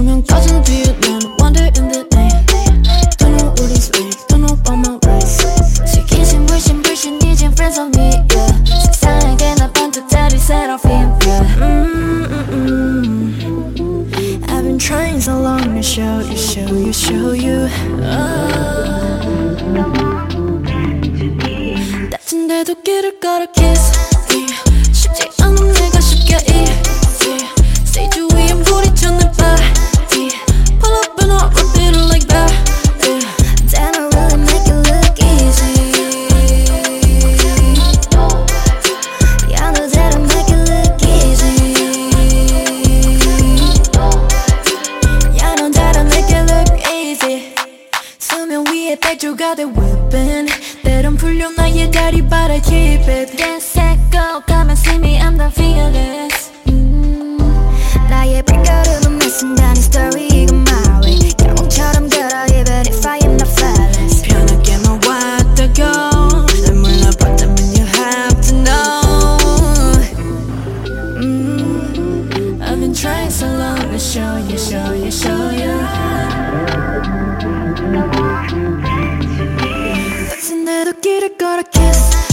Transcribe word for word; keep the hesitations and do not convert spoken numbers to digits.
조명 꺼진 뒤에 난 wander in the night. Don't know what it's like, don't know about my rights. 시기심 불신 불신 이젠 friends of me, yeah. 세상에게 나 반짝다리 seraphim, yeah. mm, mm, mm. I've been trying so long to show you, show you, show you. oh. 다친데도 길을 걸어 kiss me. 쉽지 않은 내가 쉽게 easy. Stage 위엔 불이 쳤는 body. Pull up and I'll repeat it like that, yeah. Then I really make it look easy. Yeah, no, that I make it look easy. Yeah, no, that I make it look easy. 수면 위에 백조가 돼 whipping. 때론 풀려 나의 다리 but I keep it. Yes, let go. Come and see me, I'm the fearless. mm. 나의 발걸음은 매 순간의 story 이건 my way. 영웅처럼 걸어 even if I am not flawless. 편하게 너와 왔다고 날 몰라봤다면 you have to know. mm. I've been trying so long to show you, show you, show you. 다친데도 길을 걸어 kiss